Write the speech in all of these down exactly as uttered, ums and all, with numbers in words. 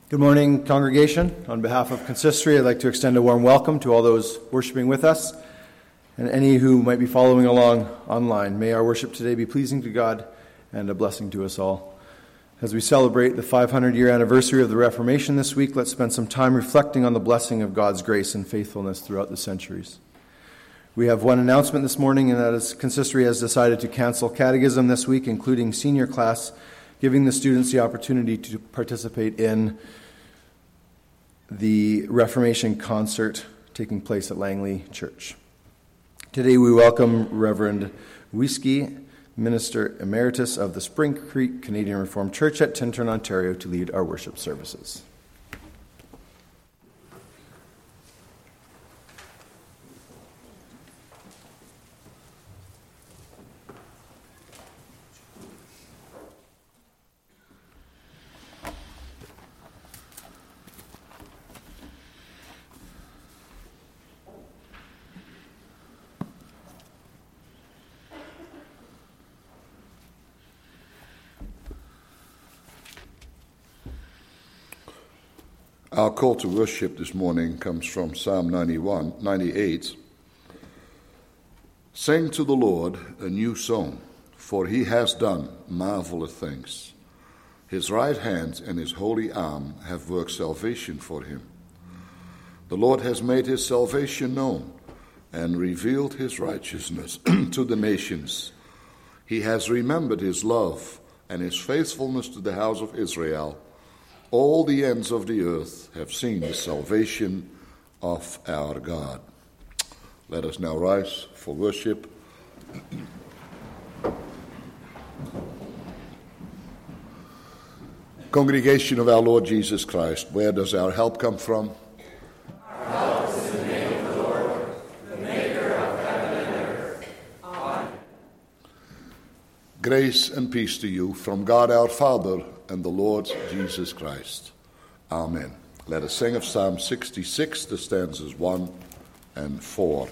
Good morning, congregation. On behalf of Consistory, I'd like to extend a warm welcome to all those worshiping with us and any who might be following along online. May our worship today be pleasing to God and a blessing to us all. As we celebrate the five hundred year anniversary of the Reformation this week, let's spend some time reflecting on the blessing of God's grace and faithfulness throughout the centuries. We have one announcement this morning, and that is Consistory has decided to cancel catechism this week, including senior class, giving the students the opportunity to participate in the Reformation concert taking place at Langley Church. Today we welcome Reverend Wieske, Minister Emeritus of the Spring Creek Canadian Reformed Church at Tintern, Ontario, to lead our worship services. Our call to worship this morning comes from Psalm ninety-one, ninety-eight. Sing to the Lord a new song, for he has done marvelous things. His right hand and his holy arm have worked salvation for him. The Lord has made his salvation known and revealed his righteousness to the nations. He has remembered his love and his faithfulness to the house of Israel. All the ends of the earth have seen the salvation of our God. Let us now rise for worship. Congregation of our Lord Jesus Christ, where does our help come from? Our help is in the name of the Lord, the maker of heaven and earth. Amen. Grace and peace to you from God our Father and the Lord Jesus Christ. Amen. Let us sing of Psalm sixty-six, the stanzas one and four.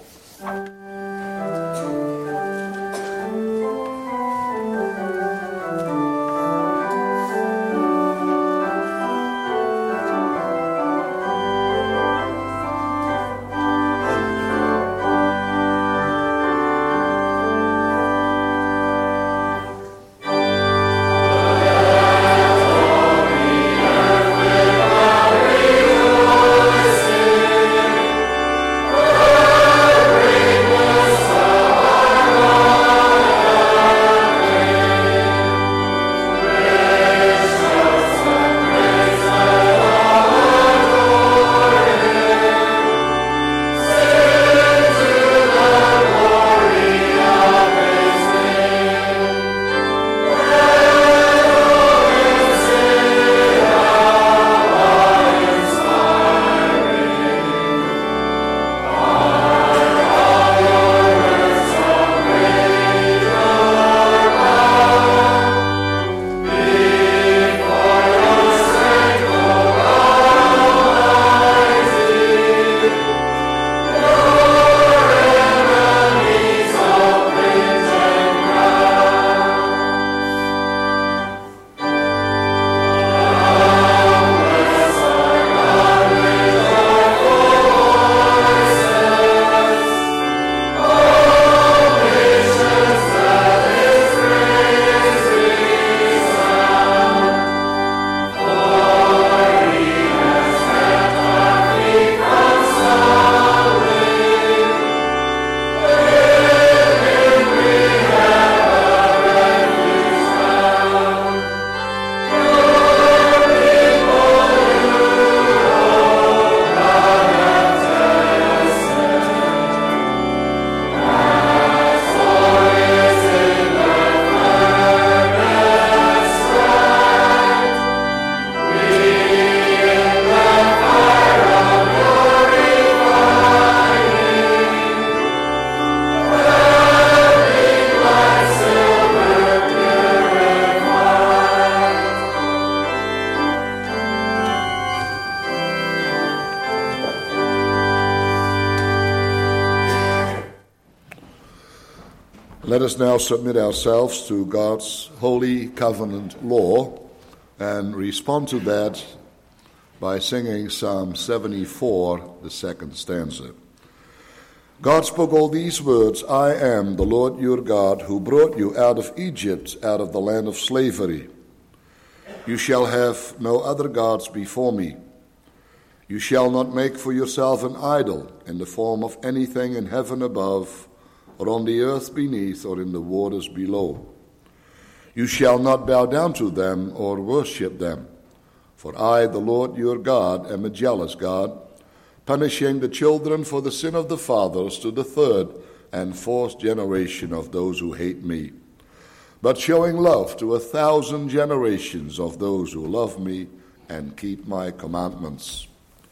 Let us now submit ourselves to God's holy covenant law and respond to that by singing Psalm seventy-four, the second stanza. God spoke all these words, I am the Lord your God, who brought you out of Egypt, out of the land of slavery. You shall have no other gods before me. You shall not make for yourself an idol in the form of anything in heaven above, or on the earth beneath, or in the waters below. You shall not bow down to them or worship them. For I, the Lord your God, am a jealous God, punishing the children for the sin of the fathers to the third and fourth generation of those who hate me, but showing love to a thousand generations of those who love me and keep my commandments.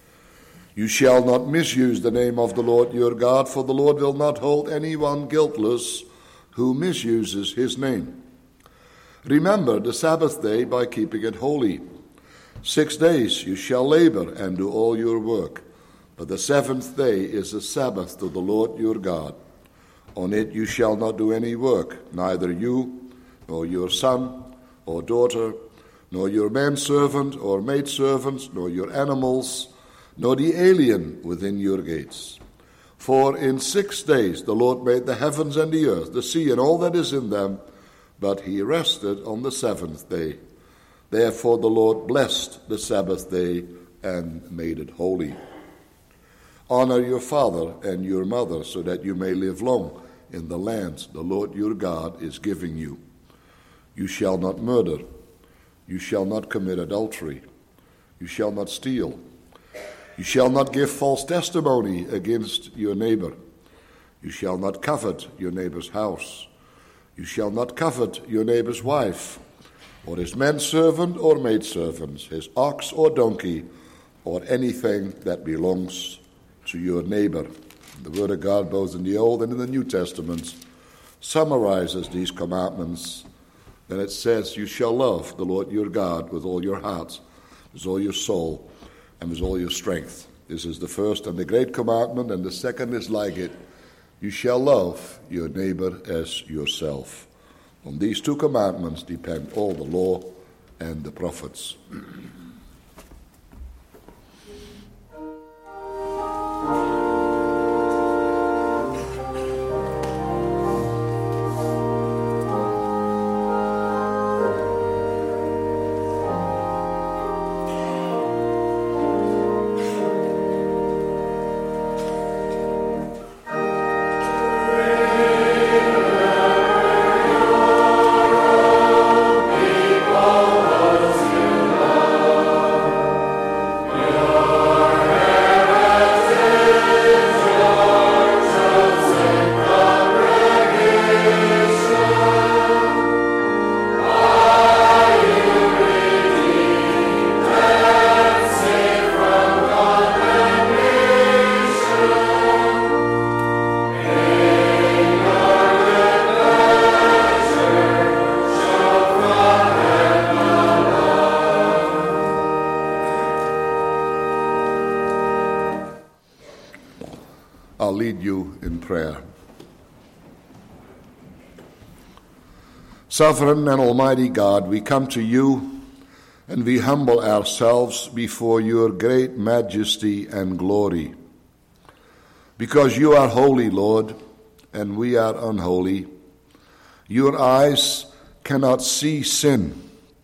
You shall not misuse the name of the Lord your God, for the Lord will not hold anyone guiltless who misuses his name. Remember the Sabbath day by keeping it holy. Six days you shall labor and do all your work, but the seventh day is a Sabbath to the Lord your God. On it you shall not do any work, neither you, nor your son or daughter, nor your manservant or maidservant, nor your animals, nor the alien within your gates. For in six days the Lord made the heavens and the earth, the sea and all that is in them, but he rested on the seventh day. Therefore the Lord blessed the Sabbath day and made it holy. Honor your father and your mother, so that you may live long in the land the Lord your God is giving you. You shall not murder. You shall not commit adultery. You shall not steal. You shall not give false testimony against your neighbor. You shall not covet your neighbor's house. You shall not covet your neighbor's wife, or his manservant or maidservant, his ox or donkey, or anything that belongs to your neighbor. The Word of God, both in the Old and in the New Testaments, summarizes these commandments. And it says, you shall love the Lord your God with all your heart, with all your soul, and with all your strength. This is the first and the great commandment, and the second is like it. You shall love your neighbor as yourself. On these two commandments depend all the law and the prophets. I'll lead you in prayer. Sovereign and Almighty God, we come to you and we humble ourselves before your great majesty and glory. Because you are holy, Lord, and we are unholy. Your eyes cannot see sin,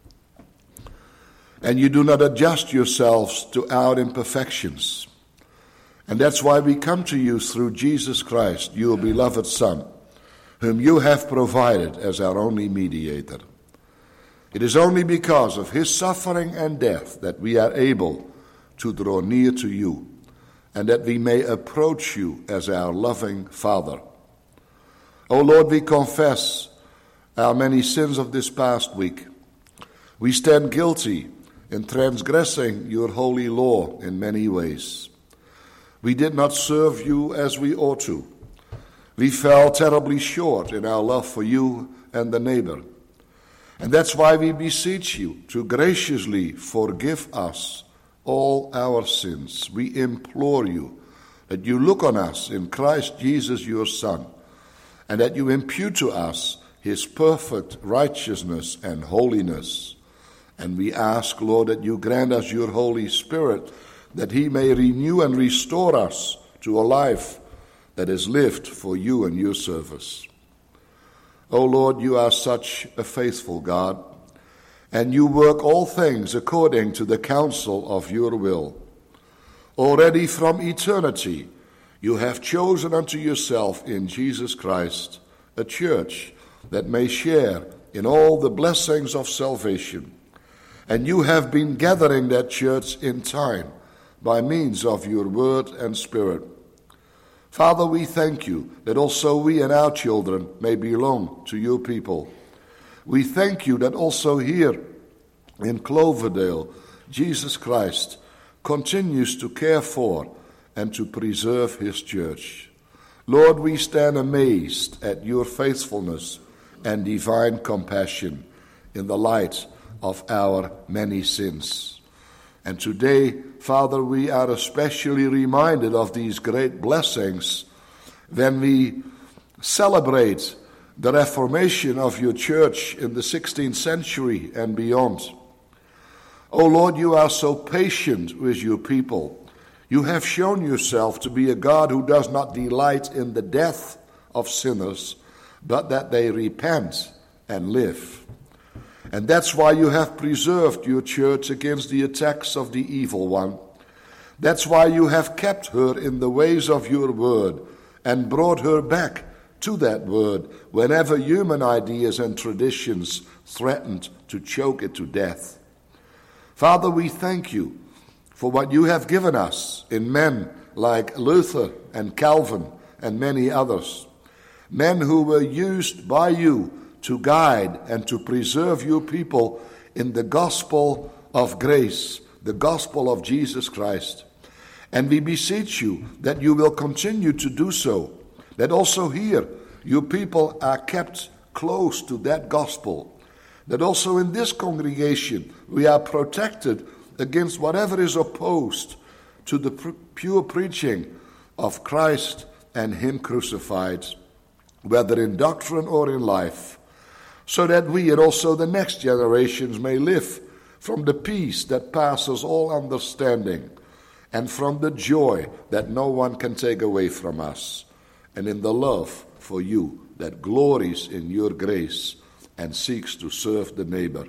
and you do not adjust yourselves to our imperfections. And that's why we come to you through Jesus Christ, your beloved Son, whom you have provided as our only mediator. It is only because of his suffering and death that we are able to draw near to you, and that we may approach you as our loving Father. O Lord, we confess our many sins of this past week. We stand guilty in transgressing your holy law in many ways. We did not serve you as we ought to. We fell terribly short in our love for you and the neighbor. And that's why we beseech you to graciously forgive us all our sins. We implore you that you look on us in Christ Jesus your Son, and that you impute to us his perfect righteousness and holiness, And we ask, Lord, that you grant us your Holy Spirit, that he may renew and restore us to a life that is lived for you and your service. O Lord, you are such a faithful God, and you work all things according to the counsel of your will. Already from eternity, you have chosen unto yourself in Jesus Christ a church that may share in all the blessings of salvation. And you have been gathering that church in time by means of your word and spirit. Father, we thank you that also we and our children may belong to your people. We thank you that also here in Cloverdale, Jesus Christ continues to care for and to preserve his church. Lord, we stand amazed at your faithfulness and divine compassion in the light of our many sins. And today, Father, we are especially reminded of these great blessings when we celebrate the Reformation of your church in the sixteenth century and beyond. Oh Lord, you are so patient with your people. You have shown yourself to be a God who does not delight in the death of sinners, but that they repent and live. And that's why you have preserved your church against the attacks of the evil one. That's why you have kept her in the ways of your word and brought her back to that word whenever human ideas and traditions threatened to choke it to death. Father, we thank you for what you have given us in men like Luther and Calvin and many others, men who were used by you to guide and to preserve your people in the gospel of grace, the gospel of Jesus Christ. And we beseech you that you will continue to do so, that also here your people are kept close to that gospel, that also in this congregation we are protected against whatever is opposed to the pr- pure preaching of Christ and him crucified, whether in doctrine or in life, so that we and also the next generations may live from the peace that passes all understanding and from the joy that no one can take away from us, and in the love for you that glories in your grace and seeks to serve the neighbor.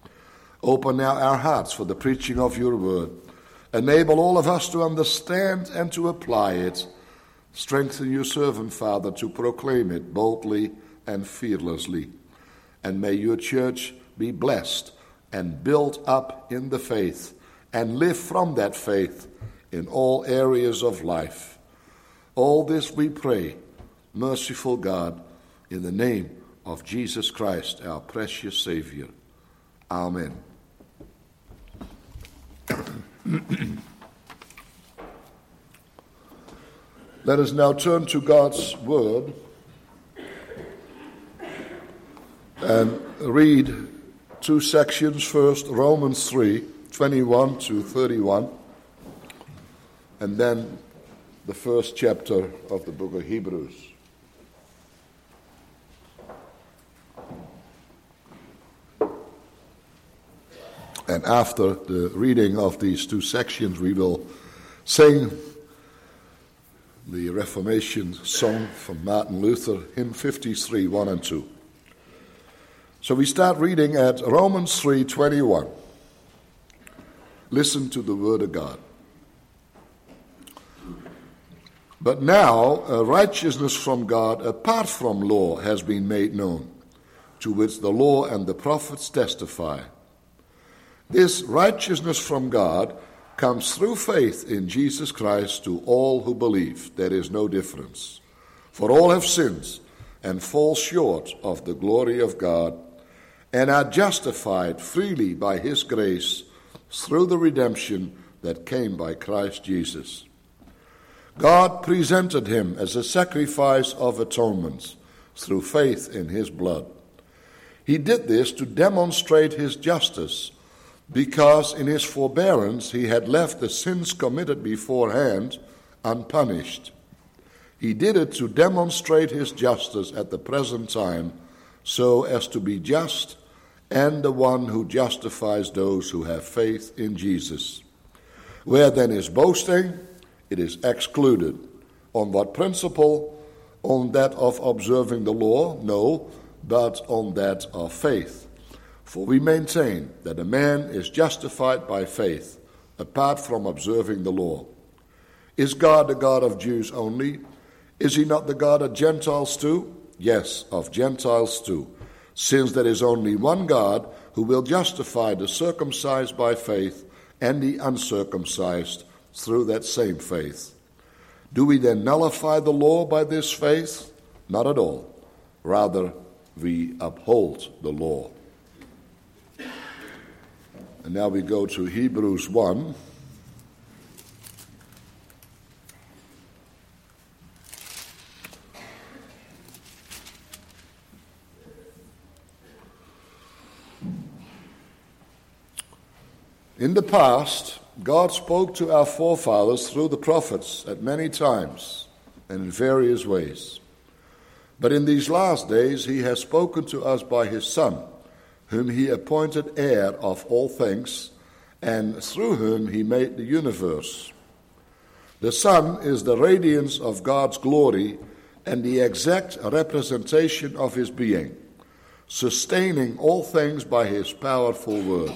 Open now our hearts for the preaching of your word. Enable all of us to understand and to apply it. Strengthen your servant, Father, to proclaim it boldly and fearlessly. And may your church be blessed and built up in the faith and live from that faith in all areas of life. All this we pray, merciful God, in the name of Jesus Christ, our precious Savior. Amen. Let us now turn to God's Word and read two sections. First, Romans three, twenty-one to thirty-one, and then the first chapter of the book of Hebrews. And after the reading of these two sections, we will sing the Reformation song from Martin Luther, hymn fifty-three, one and two. So we start reading at Romans three, twenty-one. Listen to the word of God. But now a righteousness from God apart from law has been made known, to which the law and the prophets testify. This righteousness from God comes through faith in Jesus Christ to all who believe. There is no difference. For all have sinned and fall short of the glory of God, and are justified freely by his grace through the redemption that came by Christ Jesus. God presented him as a sacrifice of atonement through faith in his blood. He did this to demonstrate his justice, because in his forbearance he had left the sins committed beforehand unpunished. He did it to demonstrate his justice at the present time, so as to be just and the one who justifies those who have faith in Jesus. Where then is boasting? It is excluded. On what principle? On that of observing the law? No, but on that of faith. For we maintain that a man is justified by faith, apart from observing the law. Is God the God of Jews only? Is he not the God of Gentiles too? Yes, of Gentiles too, since there is only one God who will justify the circumcised by faith and the uncircumcised through that same faith. Do we then nullify the law by this faith? Not at all. Rather, we uphold the law. And now we go to Hebrews one. In the past, God spoke to our forefathers through the prophets at many times and in various ways. But in these last days he has spoken to us by his Son, whom he appointed heir of all things, and through whom he made the universe. The Son is the radiance of God's glory and the exact representation of his being, sustaining all things by his powerful word.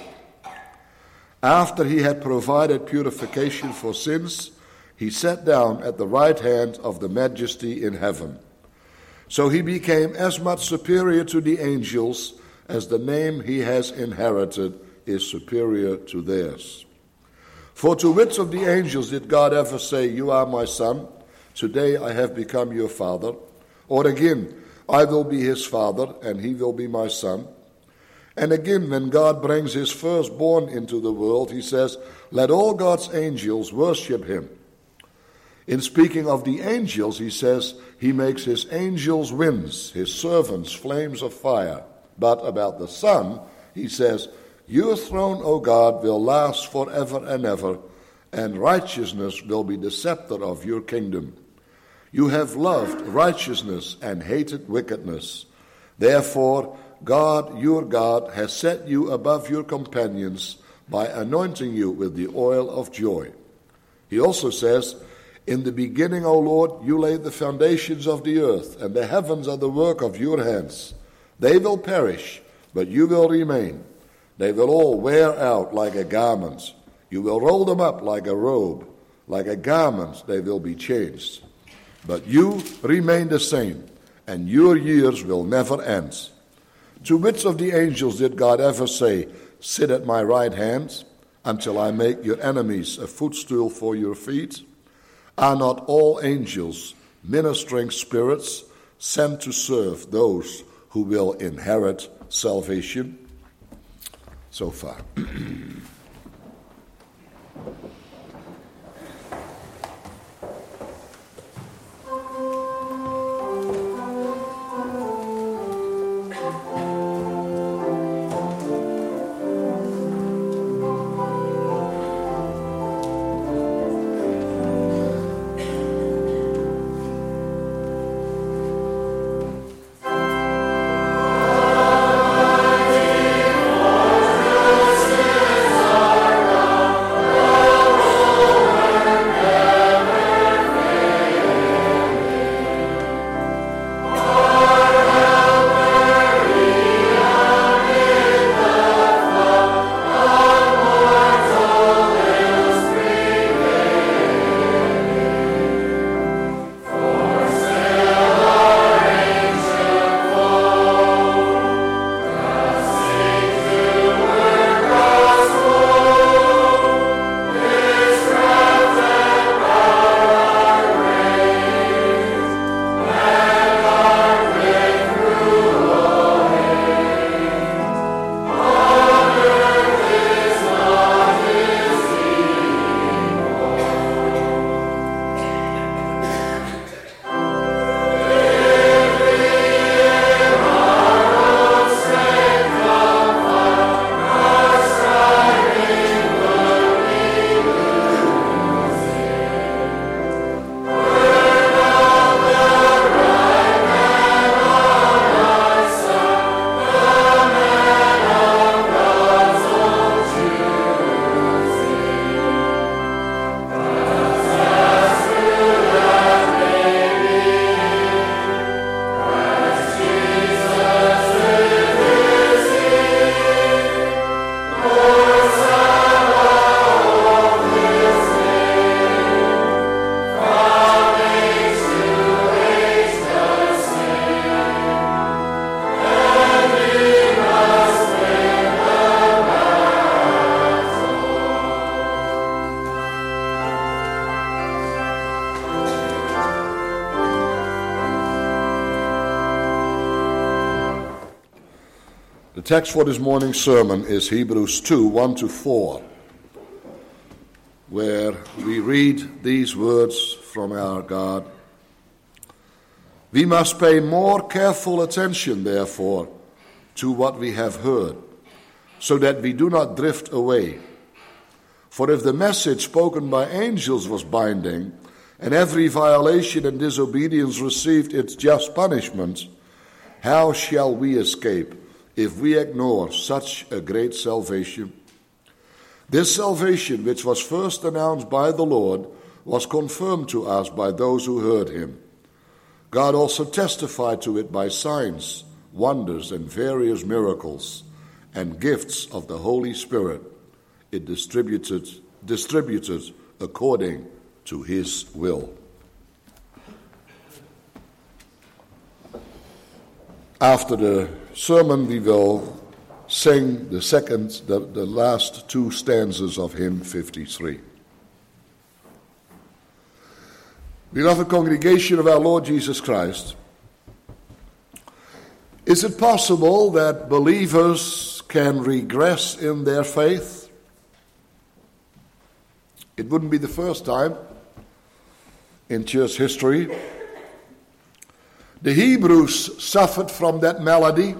After he had provided purification for sins, he sat down at the right hand of the Majesty in heaven. So he became as much superior to the angels as the name he has inherited is superior to theirs. For to which of the angels did God ever say, "You are my son, today I have become your father"? Or again, "I will be his father, and he will be my son"? And again, when God brings his firstborn into the world, he says, "Let all God's angels worship him." In speaking of the angels, he says, he makes his angels winds, his servants flames of fire. But about the Son, he says, "Your throne, O God, will last forever and ever, and righteousness will be the scepter of your kingdom. You have loved righteousness and hated wickedness. Therefore, God, your God, has set you above your companions by anointing you with the oil of joy." He also says, "In the beginning, O Lord, you laid the foundations of the earth, and the heavens are the work of your hands. They will perish, but you will remain. They will all wear out like a garment. You will roll them up like a robe. Like a garment they will be changed. But you remain the same, and your years will never end." To which of the angels did God ever say, "Sit at my right hand until I make your enemies a footstool for your feet"? Are not all angels ministering spirits sent to serve those who will inherit salvation? So far. text for this morning's sermon is Hebrews two, one to four, where we read these words from our God. We must pay more careful attention, therefore, to what we have heard, so that we do not drift away. For if the message spoken by angels was binding, and every violation and disobedience received its just punishment, how shall we escape if we ignore such a great salvation? This salvation, which was first announced by the Lord, was confirmed to us by those who heard him. God also testified to it by signs, wonders, and various miracles, and gifts of the Holy Spirit it distributed, distributed according to his will. After the sermon, we will sing the second, the, the last two stanzas of hymn fifty-three. Beloved congregation of our Lord Jesus Christ, is it possible that believers can regress in their faith? It wouldn't be the first time in church history. The Hebrews suffered from that malady.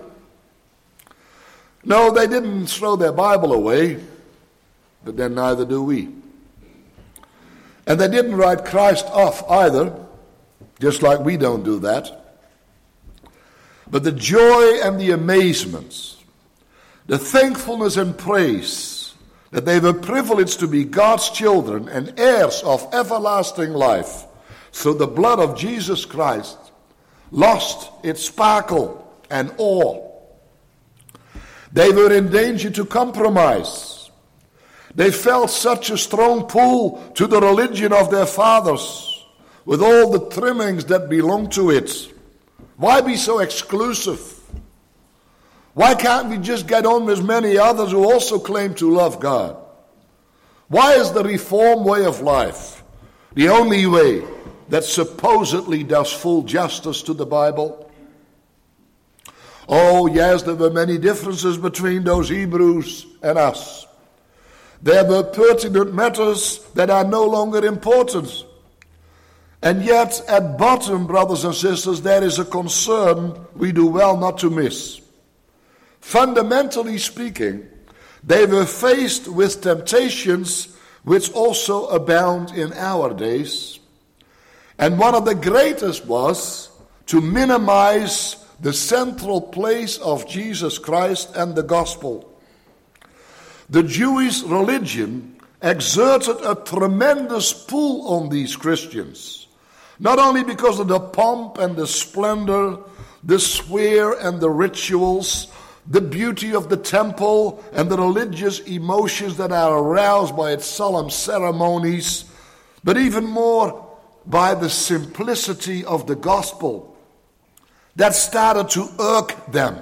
No, they didn't throw their Bible away, but then neither do we. And they didn't write Christ off either, just like we don't do that. But the joy and the amazement, the thankfulness and praise that they were privileged to be God's children and heirs of everlasting life through the blood of Jesus Christ, lost its sparkle and awe. They were in danger to compromise. They felt such a strong pull to the religion of their fathers, with all the trimmings that belong to it. Why be so exclusive? Why can't we just get on with many others who also claim to love God? Why is the Reform way of life the only way that supposedly does full justice to the Bible? Oh, yes, there were many differences between those Hebrews and us. There were pertinent matters that are no longer important. And yet, at bottom, brothers and sisters, there is a concern we do well not to miss. Fundamentally speaking, they were faced with temptations which also abound in our days. And one of the greatest was to minimize the central place of Jesus Christ and the gospel. The Jewish religion exerted a tremendous pull on these Christians, not only because of the pomp and the splendor, the swear and the rituals, the beauty of the temple and the religious emotions that are aroused by its solemn ceremonies, but even more by the simplicity of the gospel that started to irk them.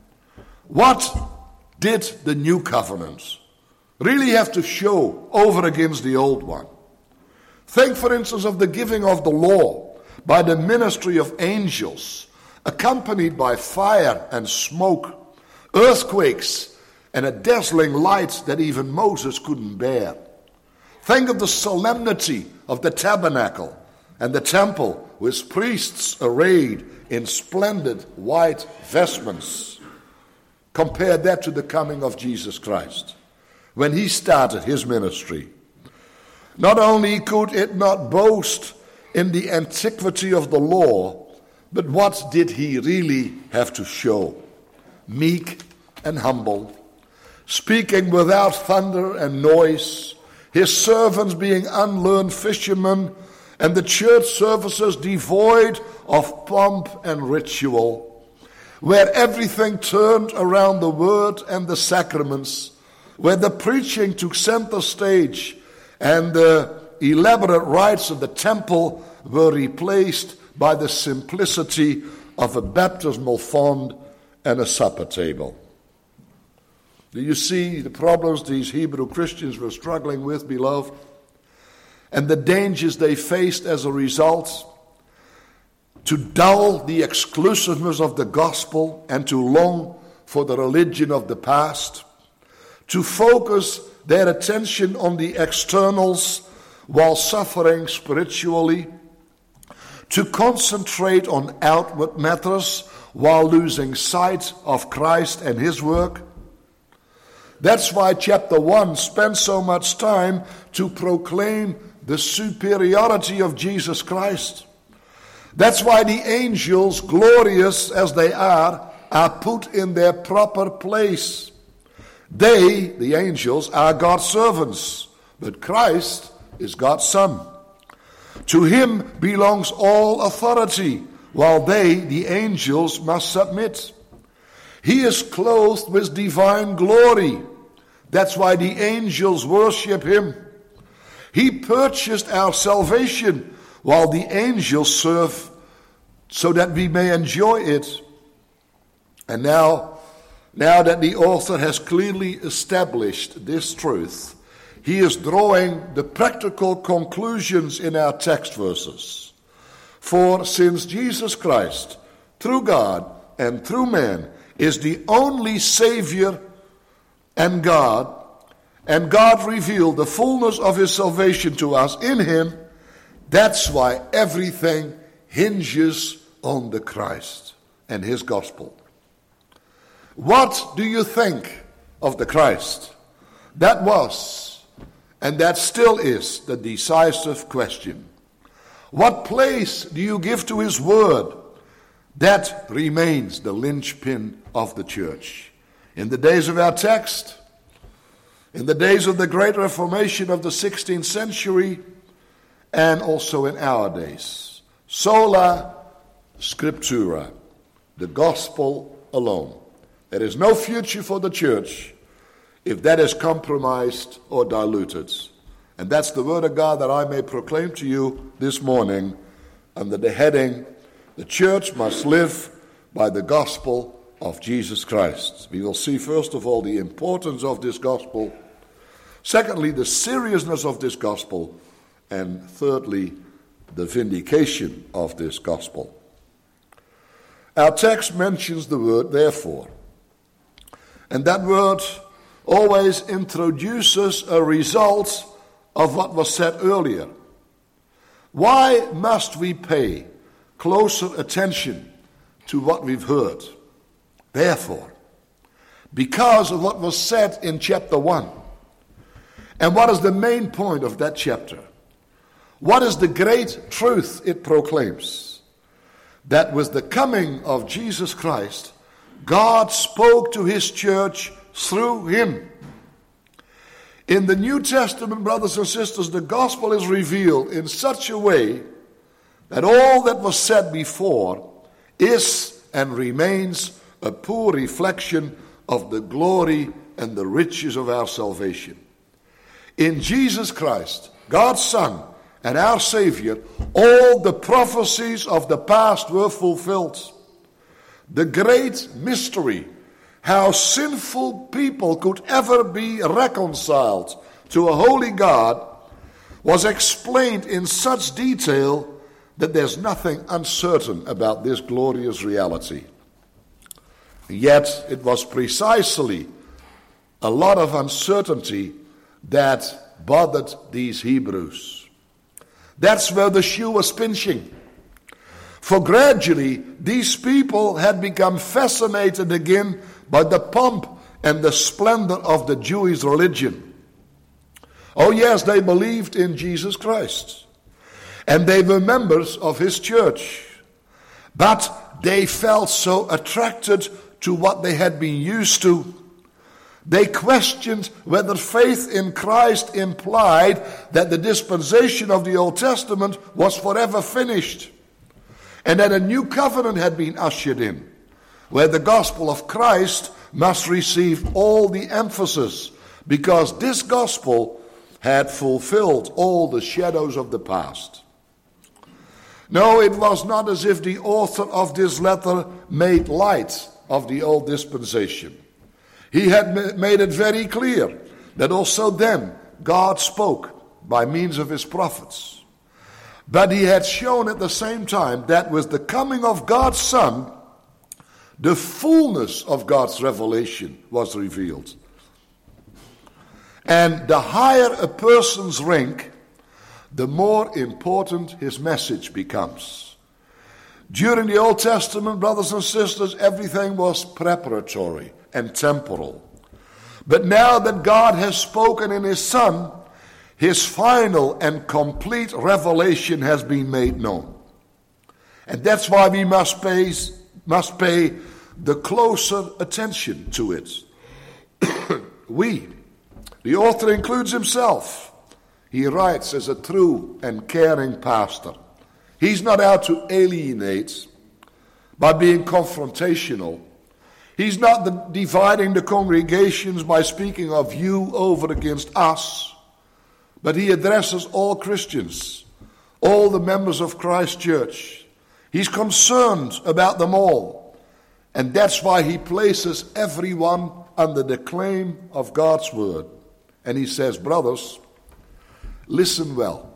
What did the new covenant really have to show over against the old one? Think, for instance, of the giving of the law by the ministry of angels, accompanied by fire and smoke, earthquakes, and a dazzling light that even Moses couldn't bear. Think of the solemnity of the tabernacle and the temple, with priests arrayed in splendid white vestments. Compare that to the coming of Jesus Christ, when he started his ministry. Not only could it not boast in the antiquity of the law, but what did he really have to show? Meek and humble, speaking without thunder and noise, his servants being unlearned fishermen, and the church services devoid of pomp and ritual, where everything turned around the word and the sacraments, where the preaching took center stage and the elaborate rites of the temple were replaced by the simplicity of a baptismal font and a supper table. Do you see the problems these Hebrew Christians were struggling with, beloved? And the dangers they faced as a result? To dull the exclusiveness of the gospel and to long for the religion of the past, to focus their attention on the externals while suffering spiritually, to concentrate on outward matters while losing sight of Christ and his work. That's why chapter one spends so much time to proclaim the superiority of Jesus Christ. That's why the angels, glorious as they are, are put in their proper place. They, the angels, are God's servants, but Christ is God's Son. To him belongs all authority, while they, the angels, must submit. He is clothed with divine glory. That's why the angels worship him. He purchased our salvation, while the angels serve so that we may enjoy it. And now, now that the author has clearly established this truth, he is drawing the practical conclusions in our text verses. For since Jesus Christ, through God and through man, is the only Savior and God, and God revealed the fullness of his salvation to us in him, that's why everything hinges on the Christ and his gospel. What do you think of the Christ? That was, and that still is, the decisive question. What place do you give to his word? That remains the linchpin of the church. In the days of our text, in the days of the Great Reformation of the sixteenth century, and also in our days, sola scriptura, the gospel alone. There is no future for the church if that is compromised or diluted. And that's the word of God that I may proclaim to you this morning under the heading, the church must live by the gospel of Jesus Christ. We will see first of all the importance of this gospel, secondly the seriousness of this gospel, and thirdly the vindication of this gospel. Our text mentions the word therefore, and that word always introduces a result of what was said earlier. Why must we pay closer attention to what we've heard? Therefore, because of what was said in chapter one. And what is the main point of that chapter? What is the great truth it proclaims? That with the coming of Jesus Christ, God spoke to his church through him. In the New Testament, brothers and sisters, the gospel is revealed in such a way that all that was said before is and remains a poor reflection of the glory and the riches of our salvation. In Jesus Christ, God's Son and our Savior, all the prophecies of the past were fulfilled. The great mystery, how sinful people could ever be reconciled to a holy God, was explained in such detail that there's nothing uncertain about this glorious reality. Yet it was precisely a lot of uncertainty that bothered these Hebrews. That's where the shoe was pinching. For gradually, these people had become fascinated again by the pomp and the splendor of the Jewish religion. Oh yes, they believed in Jesus Christ, and they were members of his church. But they felt so attracted to what they had been used to. They questioned whether faith in Christ implied that the dispensation of the Old Testament was forever finished, and that a new covenant had been ushered in, where the gospel of Christ must receive all the emphasis, because this gospel had fulfilled all the shadows of the past. No, it was not as if the author of this letter made light of the old dispensation. He had made it very clear that also then God spoke by means of his prophets. But he had shown at the same time that with the coming of God's Son, The fullness of God's revelation was revealed. And the higher a person's rank, the more important his message becomes. During the Old Testament, brothers and sisters, everything was preparatory and temporal. But now that God has spoken in his Son, his final and complete revelation has been made known. And that's why we must pay, must pay the closer attention to it. We, the author includes himself. He writes as a true and caring pastor. He's not out to alienate by being confrontational. He's not the, dividing the congregations by speaking of you over against us. But he addresses all Christians, all the members of Christ's church. He's concerned about them all. And that's why he places everyone under the claim of God's word. And he says, brothers, listen well.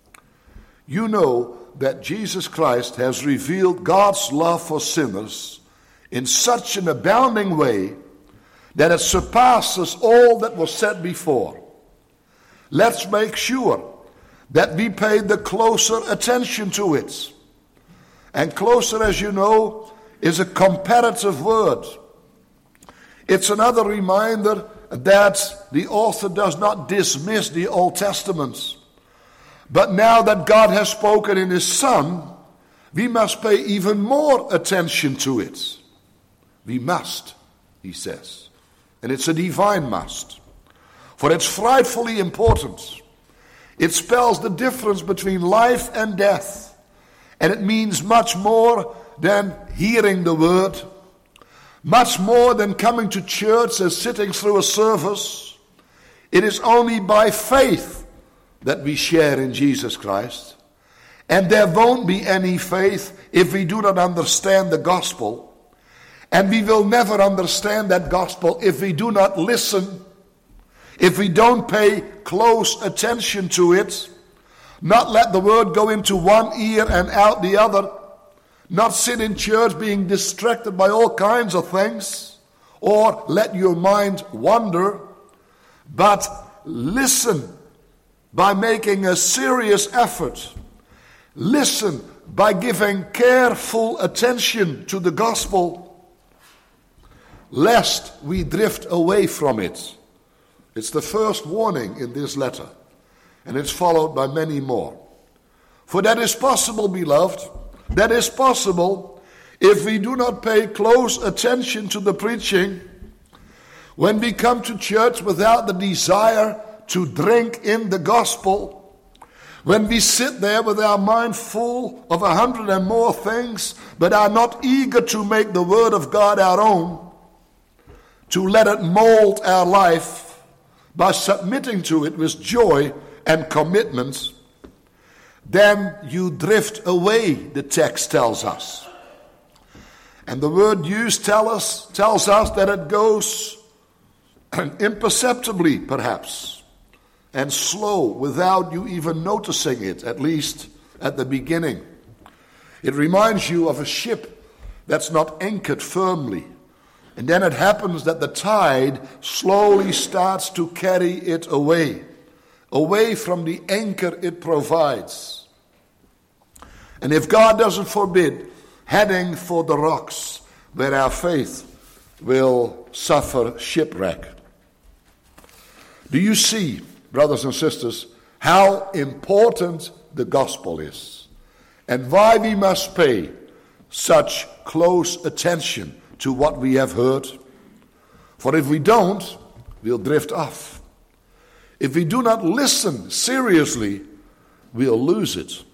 You know that Jesus Christ has revealed God's love for sinners in such an abounding way that it surpasses all that was said before. Let's make sure that we pay the closer attention to it. And closer, as you know, is a comparative word. It's another reminder that the author does not dismiss the Old Testament. But now that God has spoken in his Son, we must pay even more attention to it. We must, he says. And it's a divine must. For it's frightfully important. It spells the difference between life and death. And it means much more than hearing the word. Much more than coming to church and sitting through a service. It is only by faith that we share in Jesus Christ. And there won't be any faith if we do not understand the gospel. And we will never understand that gospel if we do not listen, if we don't pay close attention to it, not let the word go into one ear and out the other, not sit in church being distracted by all kinds of things, or let your mind wander, but listen by making a serious effort. Listen by giving careful attention to the gospel, lest we drift away from it. It's the first warning in this letter, and it's followed by many more. For that is possible, beloved, that is possible if we do not pay close attention to the preaching, when we come to church without the desire to drink in the gospel, when we sit there with our mind full of a hundred and more things, but are not eager to make the word of God our own, to let it mold our life by submitting to it with joy and commitment, then you drift away, the text tells us. And the word used tell us, tells us that it goes imperceptibly, perhaps, and slow, without you even noticing it, at least at the beginning. It reminds you of a ship that's not anchored firmly. And then it happens that the tide slowly starts to carry it away, away from the anchor it provides. And if God doesn't forbid, heading for the rocks where our faith will suffer shipwreck. Do you see, brothers and sisters, how important the gospel is, and why we must pay such close attention to what we have heard? For if we don't, we'll drift off. If we do not listen seriously, we'll lose it.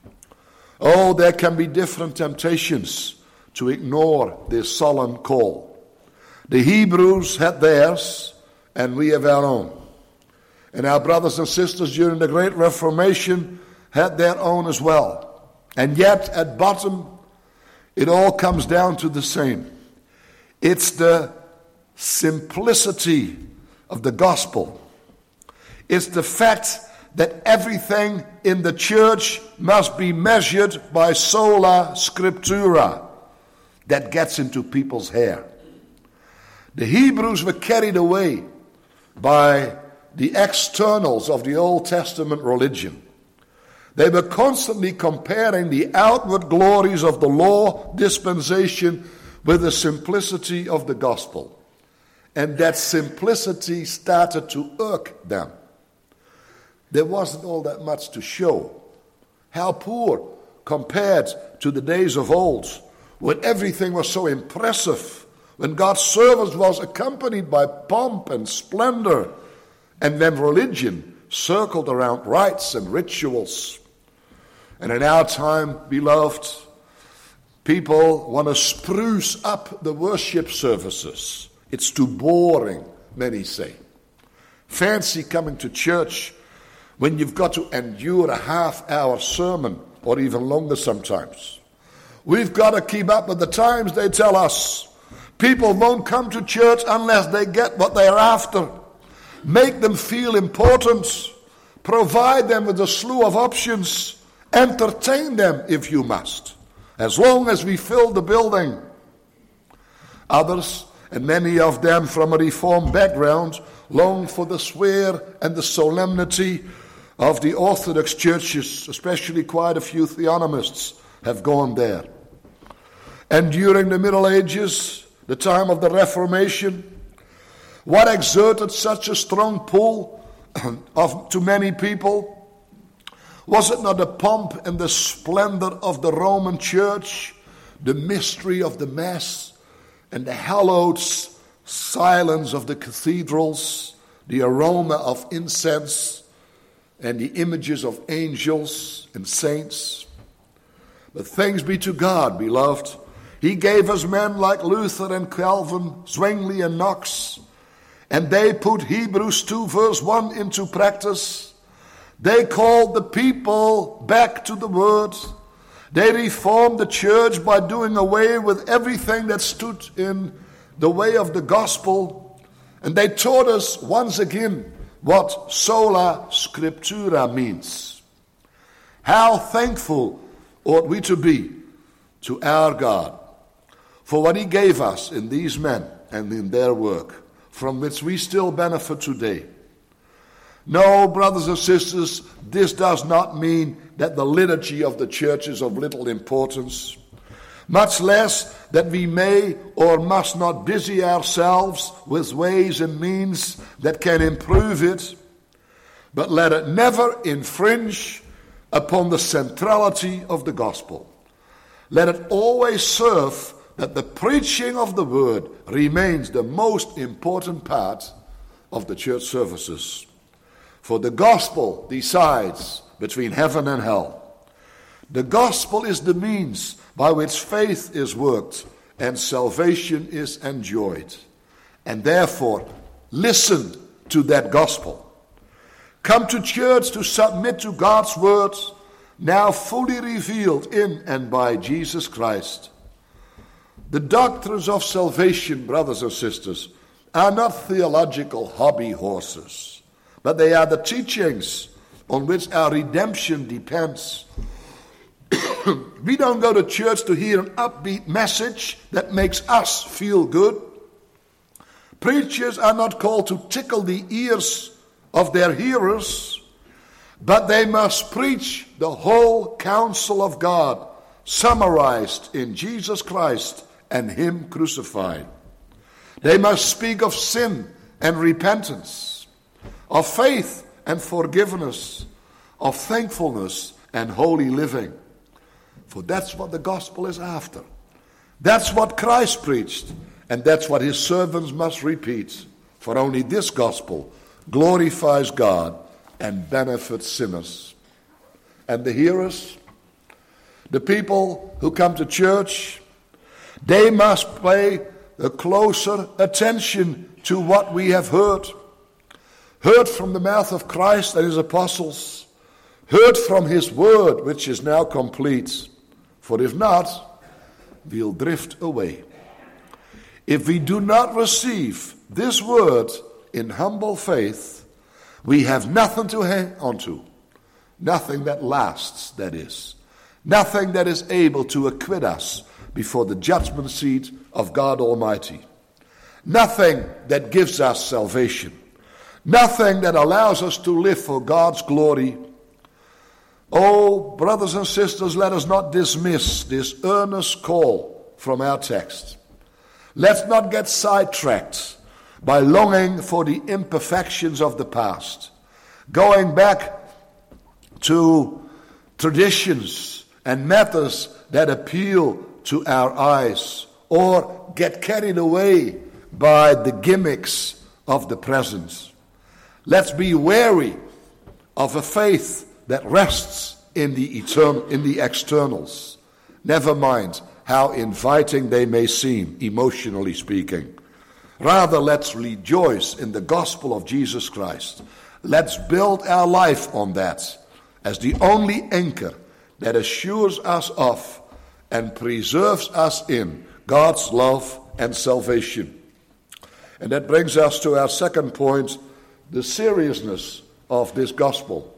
Oh, there can be different temptations to ignore this solemn call. The Hebrews had theirs, and we have our own. And our brothers and sisters during the Great Reformation had their own as well. And yet, at bottom, it all comes down to the same. It's the simplicity of the gospel. It's the fact that everything in the church must be measured by sola scriptura, that gets into people's hair. The Hebrews were carried away by the externals of the Old Testament religion. They were constantly comparing the outward glories of the law dispensation with the simplicity of the gospel. And that simplicity started to irk them. There wasn't all that much to show. How poor compared to the days of old, when everything was so impressive, when God's service was accompanied by pomp and splendor, and when religion circled around rites and rituals. And in our time, beloved, people want to spruce up the worship services. It's too boring, many say. Fancy coming to church when you've got to endure a half-hour sermon, or even longer sometimes. We've got to keep up with the times, they tell us. People won't come to church unless they get what they're after. Make them feel important. Provide them with a slew of options. Entertain them if you must, as long as we fill the building. Others, and many of them from a Reformed background, long for the swear and the solemnity of the Orthodox churches, especially quite a few theonomists have gone there. And during the Middle Ages, the time of the Reformation, what exerted such a strong pull of, to many people? Was it not the pomp and the splendor of the Roman Church, the mystery of the Mass, and the hallowed silence of the cathedrals, the aroma of incense, and the images of angels and saints? But thanks be to God, beloved. He gave us men like Luther and Calvin, Zwingli and Knox, and they put Hebrews two verse one into practice. They called the people back to the Word. They reformed the church by doing away with everything that stood in the way of the gospel. And they taught us once again what sola scriptura means. How thankful ought we to be to our God for what He gave us in these men and in their work, from which we still benefit today. No, brothers and sisters, this does not mean that the liturgy of the church is of little importance, much less that we may or must not busy ourselves with ways and means that can improve it, but let it never infringe upon the centrality of the gospel. Let it always serve that the preaching of the word remains the most important part of the church services. For the gospel decides between heaven and hell. The gospel is the means by which faith is worked and salvation is enjoyed. And therefore, listen to that gospel. Come to church to submit to God's word, now fully revealed in and by Jesus Christ. The doctrines of salvation, brothers and sisters, are not theological hobby horses, but they are the teachings on which our redemption depends. We don't go to church to hear an upbeat message that makes us feel good. Preachers are not called to tickle the ears of their hearers, but they must preach the whole counsel of God, summarized in Jesus Christ and Him crucified. They must speak of sin and repentance, of faith and forgiveness, of thankfulness and holy living. For that's what the gospel is after. That's what Christ preached, and that's what His servants must repeat. For only this gospel glorifies God and benefits sinners. And the hearers, the people who come to church, they must pay a closer attention to what we have heard. Heard from the mouth of Christ and His apostles. Heard from His word, which is now complete. For if not, we'll drift away. If we do not receive this word in humble faith, we have nothing to hang on to. Nothing that lasts, that is. Nothing that is able to acquit us before the judgment seat of God Almighty. Nothing that gives us salvation. Nothing that allows us to live for God's glory. Oh, brothers and sisters, let us not dismiss this earnest call from our text. Let's not get sidetracked by longing for the imperfections of the past, going back to traditions and methods that appeal to our eyes, or get carried away by the gimmicks of the present. Let's be wary of a faith that rests in the eternal, in the externals. Never mind how inviting they may seem, emotionally speaking. Rather, let's rejoice in the gospel of Jesus Christ. Let's build our life on that as the only anchor that assures us of and preserves us in God's love and salvation. And that brings us to our second point, the seriousness of this gospel.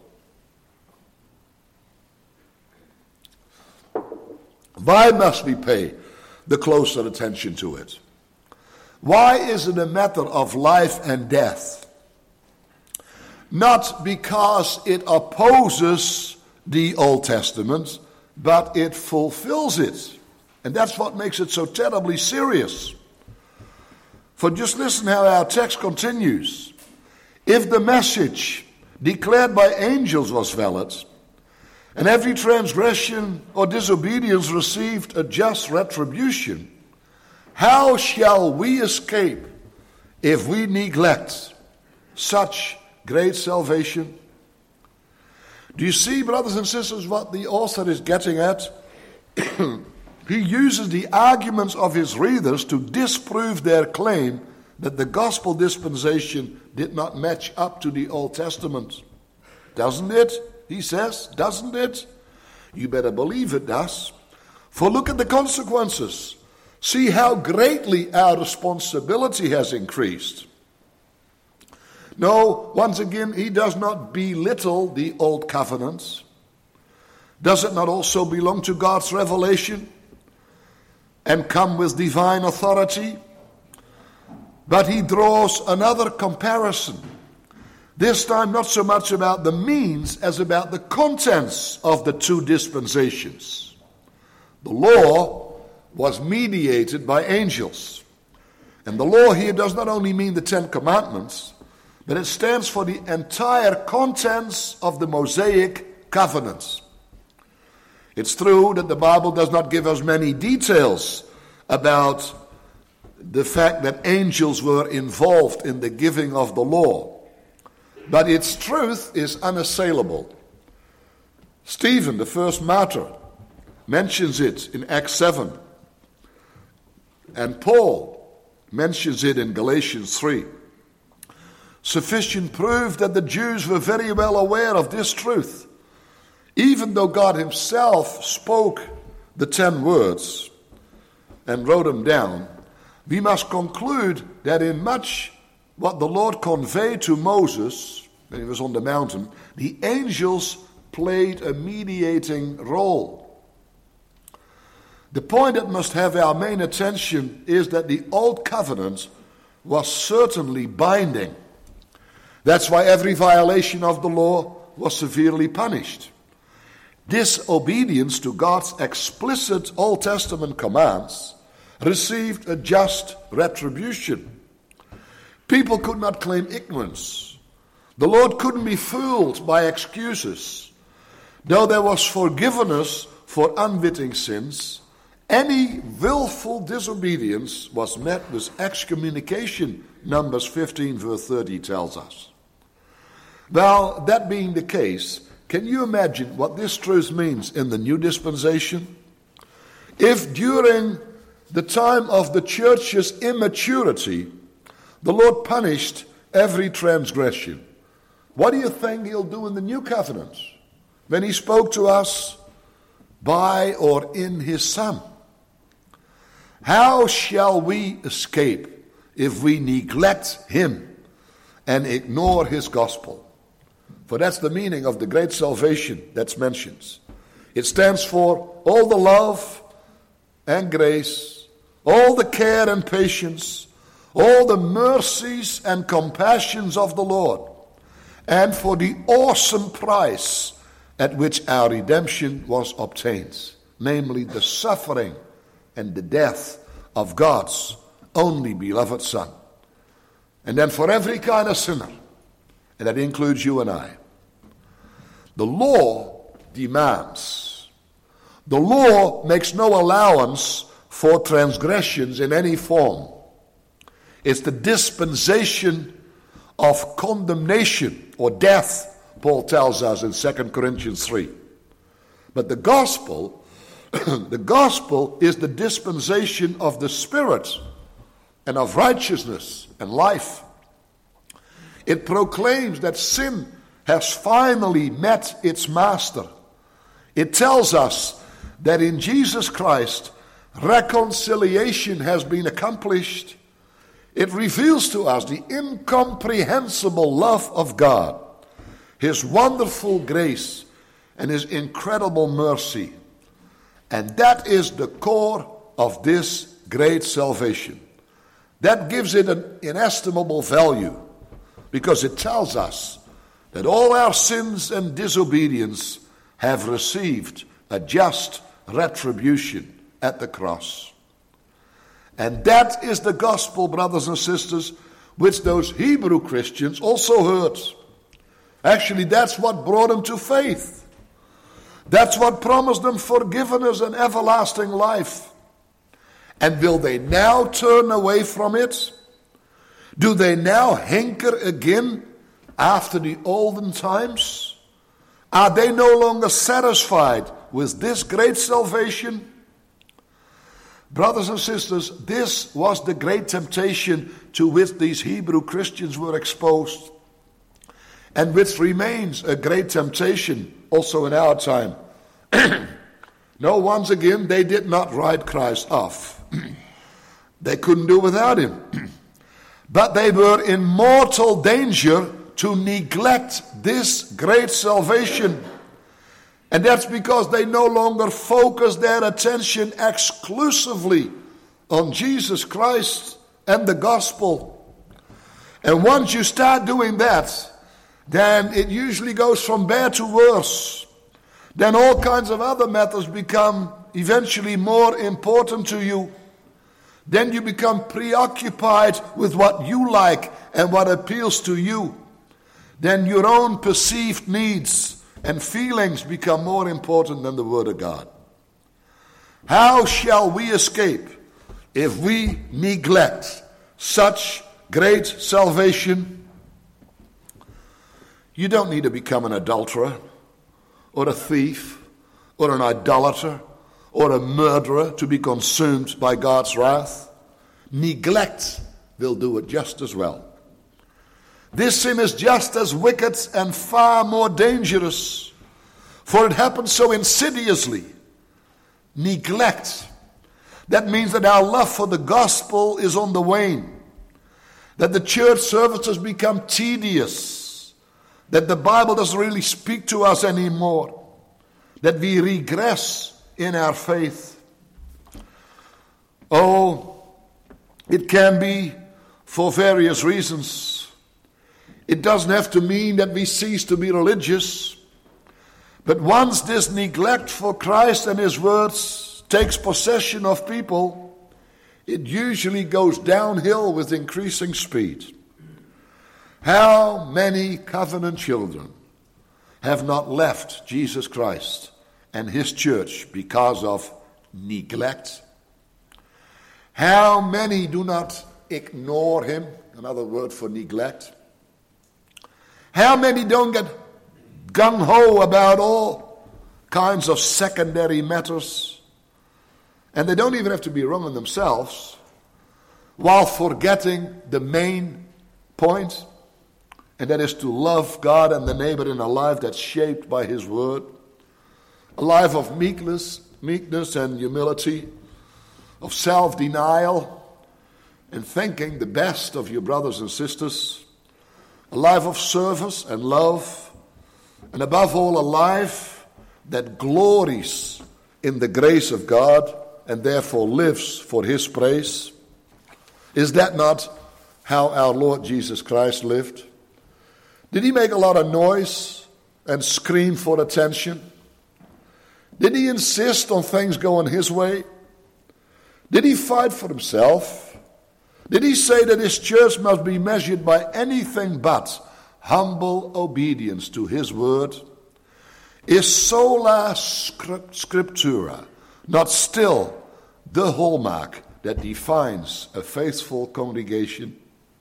Why must we pay the closer attention to it? Why is it a matter of life and death? Not because it opposes the Old Testament, but it fulfills it. And that's what makes it so terribly serious. For just listen how our text continues. If the message declared by angels was valid, and every transgression or disobedience received a just retribution, how shall we escape if we neglect such great salvation? Do you see, brothers and sisters, what the author is getting at? He uses the arguments of his readers to disprove their claim that the gospel dispensation did not match up to the Old Testament. Doesn't it? He says, doesn't it? You better believe it does. For look at the consequences. See how greatly our responsibility has increased. No, once again, he does not belittle the old covenants. Does it not also belong to God's revelation and come with divine authority? But he draws another comparison. This time not so much about the means as about the contents of the two dispensations. The law was mediated by angels. And the law here does not only mean the Ten Commandments, but it stands for the entire contents of the Mosaic covenants. It's true that the Bible does not give us many details about the fact that angels were involved in the giving of the law. But its truth is unassailable. Stephen, the first martyr, mentions it in Acts seven. And Paul mentions it in Galatians three. Sufficient proof that the Jews were very well aware of this truth. Even though God himself spoke the ten words and wrote them down, we must conclude that in much what the Lord conveyed to Moses when he was on the mountain, the angels played a mediating role. The point that must have our main attention is that the old covenant was certainly binding. That's why every violation of the law was severely punished. Disobedience to God's explicit Old Testament commands received a just retribution. People could not claim ignorance. The Lord couldn't be fooled by excuses. Though there was forgiveness for unwitting sins, any willful disobedience was met with excommunication, Numbers fifteen verse thirty tells us. Well, that being the case, can you imagine what this truth means in the new dispensation? If during the time of the church's immaturity, the Lord punished every transgression, what do you think he'll do in the new covenant when he spoke to us by or in his Son? How shall we escape if we neglect him and ignore his gospel? For that's the meaning of the great salvation that's mentioned. It stands for all the love and grace, all the care and patience, all the mercies and compassions of the Lord, and for the awesome price at which our redemption was obtained, namely the suffering and the death of God's only beloved Son. And then for every kind of sinner, and that includes you and I, the law demands. The law makes no allowance for transgressions in any form. It's the dispensation of condemnation or death, Paul tells us in Second Corinthians three. But the gospel, the gospel is the dispensation of the Spirit and of righteousness and life. It proclaims that sin has finally met its master. It tells us that in Jesus Christ, reconciliation has been accomplished. It reveals to us the incomprehensible love of God, His wonderful grace, and His incredible mercy. And that is the core of this great salvation. That gives it an inestimable value, because it tells us that all our sins and disobedience have received a just retribution at the cross. And that is the gospel, brothers and sisters, which those Hebrew Christians also heard. Actually, that's what brought them to faith. That's what promised them forgiveness and everlasting life. And will they now turn away from it? Do they now hanker again after the olden times? Are they no longer satisfied with this great salvation? Brothers and sisters, this was the great temptation to which these Hebrew Christians were exposed, and which remains a great temptation also in our time. No, once again, they did not write Christ off. They couldn't do without Him. But they were in mortal danger to neglect this great salvation. And that's because they no longer focus their attention exclusively on Jesus Christ and the gospel. And once you start doing that, then it usually goes from bad to worse. Then all kinds of other matters become eventually more important to you. Then you become preoccupied with what you like and what appeals to you. Then your own perceived needs and feelings become more important than the Word of God. How shall we escape if we neglect such great salvation? You don't need to become an adulterer or a thief or an idolater or a murderer to be consumed by God's wrath. Neglect will do it just as well. This sin is just as wicked and far more dangerous, for it happens so insidiously. Neglect. That means that our love for the gospel is on the wane, that the church services become tedious, that the Bible doesn't really speak to us anymore, that we regress in our faith. Oh, it can be for various reasons. It doesn't have to mean that we cease to be religious. But once this neglect for Christ and His words takes possession of people, it usually goes downhill with increasing speed. How many covenant children have not left Jesus Christ and His church because of neglect? How many do not ignore Him? Another word for neglect. How many don't get gung-ho about all kinds of secondary matters? And they don't even have to be wrong in themselves, while forgetting the main point, and that is to love God and the neighbor in a life that's shaped by His word, a life of meekness, meekness and humility, of self-denial, and thinking the best of your brothers and sisters, a life of service and love, and above all, a life that glories in the grace of God and therefore lives for his praise? Is that not how our Lord Jesus Christ lived? Did he make a lot of noise and scream for attention? Did he insist on things going his way? Did he fight for himself? Did he say that his church must be measured by anything but humble obedience to his word? Is sola scriptura not still the hallmark that defines a faithful congregation?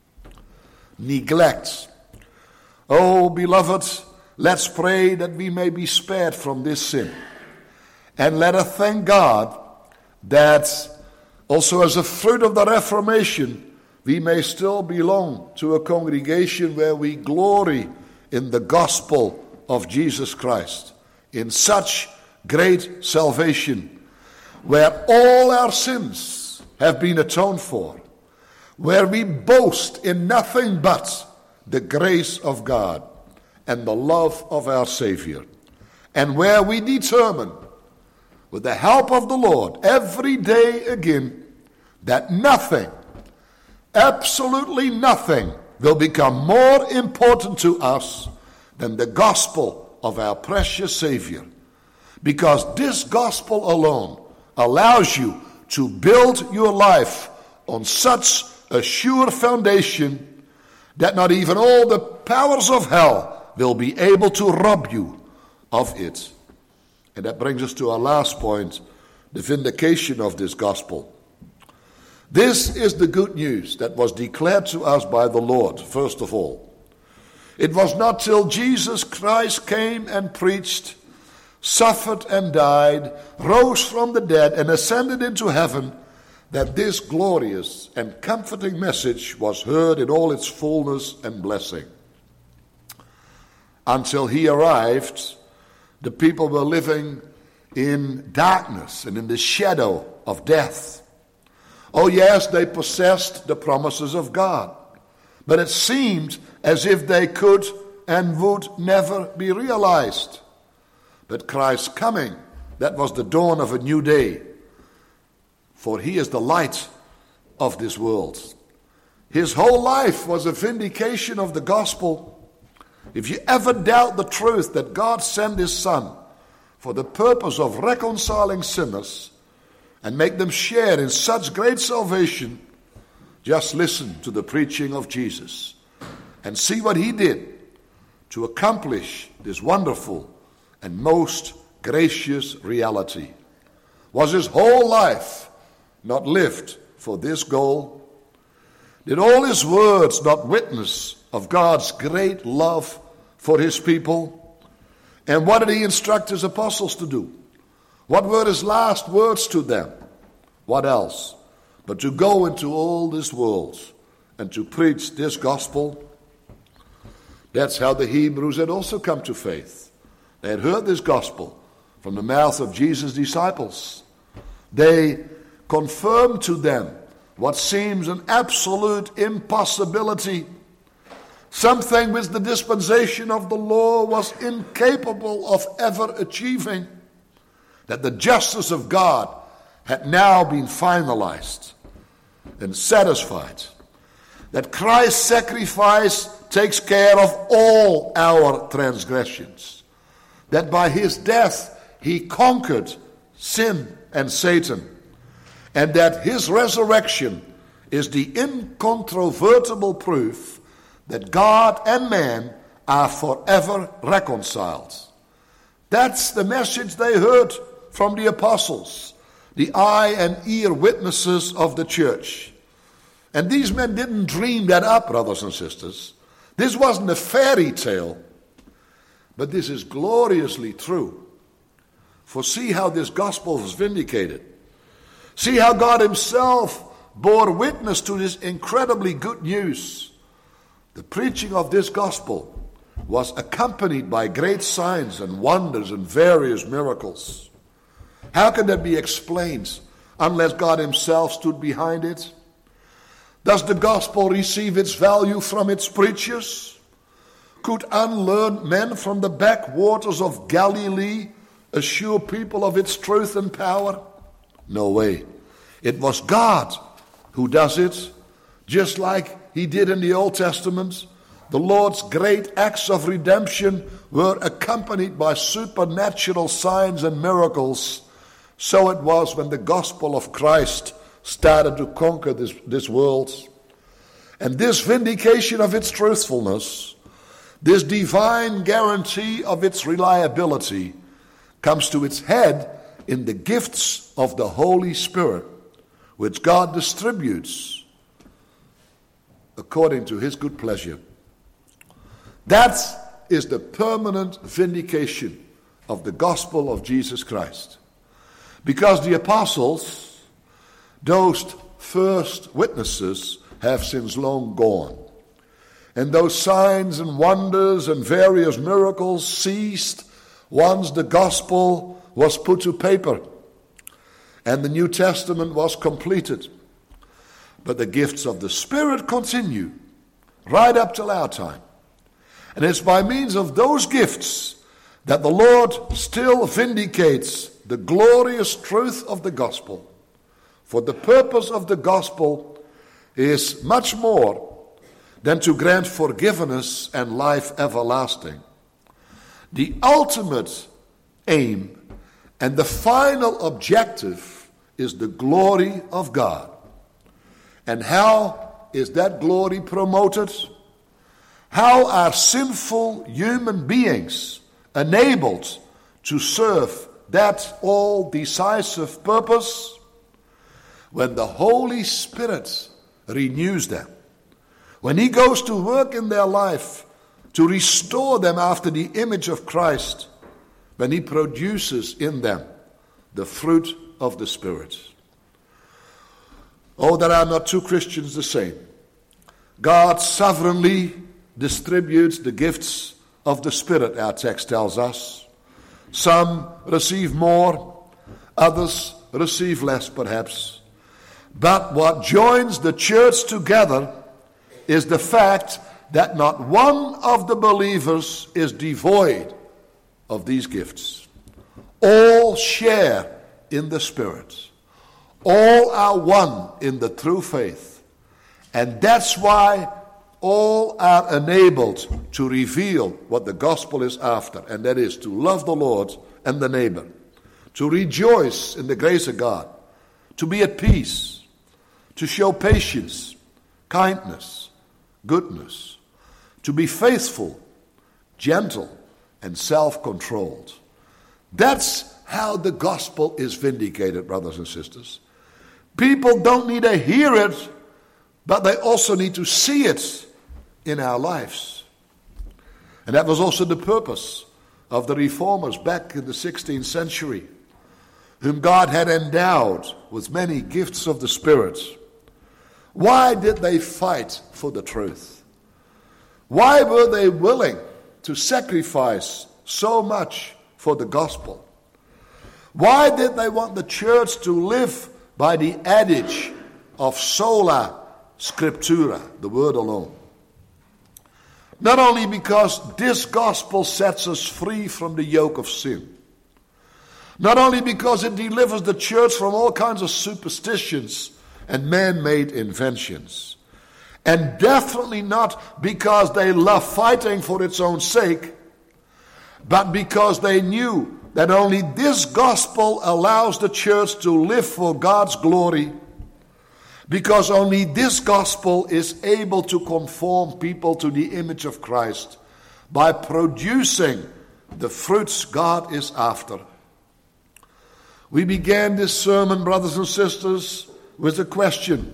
Neglect. Oh, beloved, let's pray that we may be spared from this sin. And let us thank God that also as a fruit of the Reformation, we may still belong to a congregation where we glory in the gospel of Jesus Christ, in such great salvation, where all our sins have been atoned for, where we boast in nothing but the grace of God and the love of our Savior, and where we determine, with the help of the Lord, every day again, that nothing, absolutely nothing, will become more important to us than the gospel of our precious Savior. Because this gospel alone allows you to build your life on such a sure foundation that not even all the powers of hell will be able to rob you of it. And that brings us to our last point, the vindication of this gospel. This is the good news that was declared to us by the Lord, first of all. It was not till Jesus Christ came and preached, suffered and died, rose from the dead and ascended into heaven, that this glorious and comforting message was heard in all its fullness and blessing. Until he arrived, the people were living in darkness and in the shadow of death. Oh yes, they possessed the promises of God, but it seemed as if they could and would never be realized. But Christ's coming, that was the dawn of a new day, for he is the light of this world. His whole life was a vindication of the gospel. If you ever doubt the truth that God sent his Son for the purpose of reconciling sinners and make them share in such great salvation, just listen to the preaching of Jesus and see what he did to accomplish this wonderful and most gracious reality. Was his whole life not lived for this goal? Did all his words not witness of God's great love for his people? And what did he instruct his apostles to do? What were his last words to them? What else but to go into all this world and to preach this gospel? That's how the Hebrews had also come to faith. They had heard this gospel from the mouth of Jesus' disciples. They confirmed to them what seems an absolute impossibility, something which the dispensation of the law was incapable of ever achieving, that the justice of God had now been finalized and satisfied, that Christ's sacrifice takes care of all our transgressions, that by his death he conquered sin and Satan, and that his resurrection is the incontrovertible proof that God and man are forever reconciled. That's the message they heard from the apostles, the eye and ear witnesses of the church. And these men didn't dream that up, brothers and sisters. This wasn't a fairy tale, but this is gloriously true. For see how this gospel was vindicated. See how God himself bore witness to this incredibly good news. The preaching of this gospel was accompanied by great signs and wonders and various miracles. How can that be explained unless God himself stood behind it? Does the gospel receive its value from its preachers? Could unlearned men from the backwaters of Galilee assure people of its truth and power? No way. It was God who does it, just like he did in the Old Testament. The Lord's great acts of redemption were accompanied by supernatural signs and miracles. So it was when the gospel of Christ started to conquer this, this world. And this vindication of its truthfulness, this divine guarantee of its reliability, comes to its head in the gifts of the Holy Spirit, which God distributes according to his good pleasure. That is the permanent vindication of the gospel of Jesus Christ. Because the apostles, those first witnesses, have since long gone. And those signs and wonders and various miracles ceased once the gospel was put to paper and the New Testament was completed. But the gifts of the Spirit continue right up till our time. And it's by means of those gifts that the Lord still vindicates the glorious truth of the gospel. For the purpose of the gospel is much more than to grant forgiveness and life everlasting. The ultimate aim and the final objective is the glory of God. And how is that glory promoted? How are sinful human beings enabled to serve that all-decisive purpose? When the Holy Spirit renews them. When he goes to work in their life to restore them after the image of Christ. When he produces in them the fruit of the Spirit. Oh, there are not two Christians the same. God sovereignly distributes the gifts of the Spirit, our text tells us. Some receive more, others receive less perhaps. But what joins the church together is the fact that not one of the believers is devoid of these gifts. All share in the Spirit. All are one in the true faith. And that's why all are enabled to reveal what the gospel is after, and that is to love the Lord and the neighbor, to rejoice in the grace of God, to be at peace, to show patience, kindness, goodness, to be faithful, gentle, and self-controlled. That's how the gospel is vindicated, brothers and sisters. People don't need to hear it, but they also need to see it in our lives. And that was also the purpose of the reformers back in the sixteenth century, whom God had endowed with many gifts of the Spirit. Why did they fight for the truth? Why were they willing to sacrifice so much for the gospel? Why did they want the church to live by the adage of sola scriptura, the word alone? Not only because this gospel sets us free from the yoke of sin. Not only because it delivers the church from all kinds of superstitions and man-made inventions. And definitely not because they love fighting for its own sake, but because they knew that only this gospel allows the church to live for God's glory, because only this gospel is able to conform people to the image of Christ by producing the fruits God is after. We began this sermon, brothers and sisters, with a question.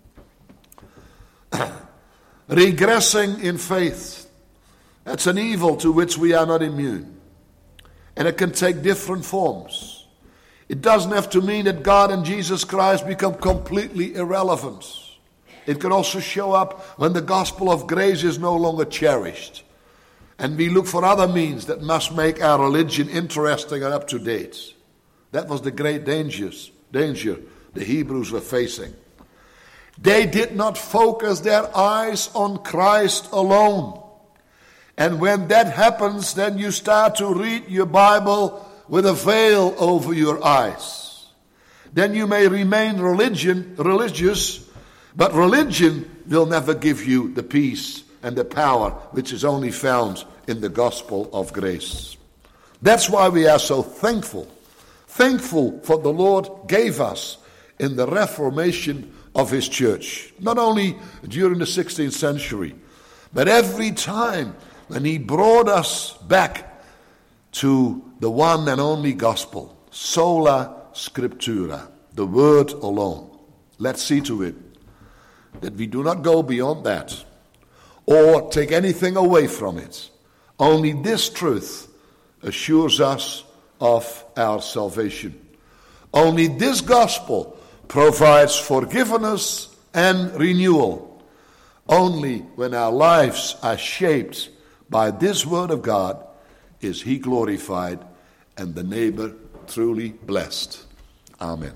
Regressing in faith. That's an evil to which we are not immune. And it can take different forms. It doesn't have to mean that God and Jesus Christ become completely irrelevant. It can also show up when the gospel of grace is no longer cherished. And we look for other means that must make our religion interesting and up to date. That was the great dangers, danger the Hebrews were facing. They did not focus their eyes on Christ alone. And when that happens, then you start to read your Bible with a veil over your eyes. then you may remain religion, religious, but religion will never give you the peace and the power which is only found in the gospel of grace. That's why we are so thankful. Thankful for the Lord gave us in the reformation of his church. Not only during the sixteenth century, but every time when he brought us back to the one and only gospel, sola scriptura, the word alone. Let's see to it that we do not go beyond that or take anything away from it. Only this truth assures us of our salvation. Only this gospel provides forgiveness and renewal. Only when our lives are shaped by this word of God is he glorified and the neighbor truly blessed. Amen.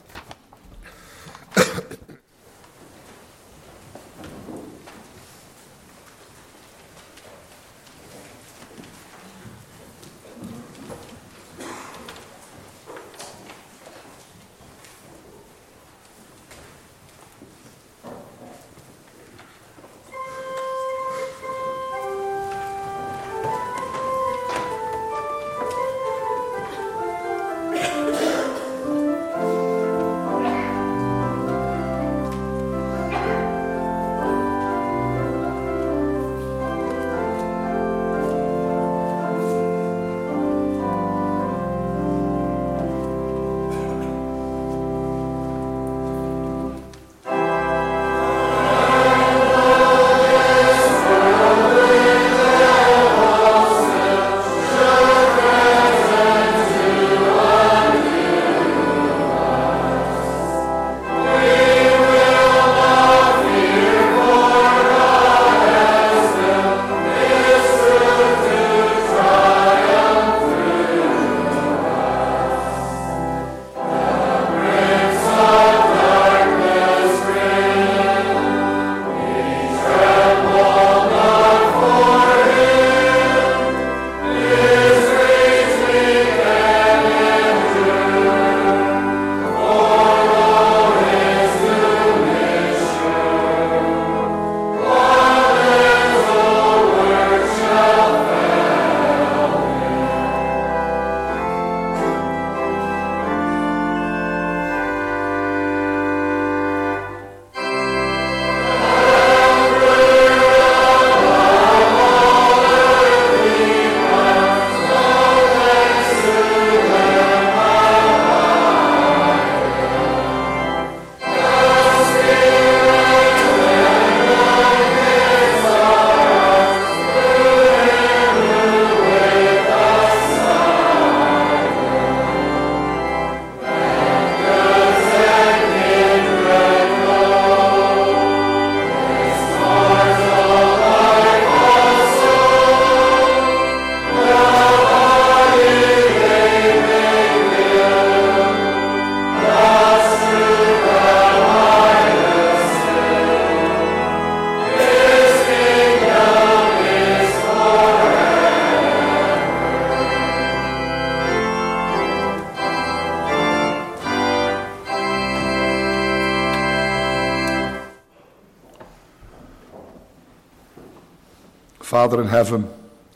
Father in heaven,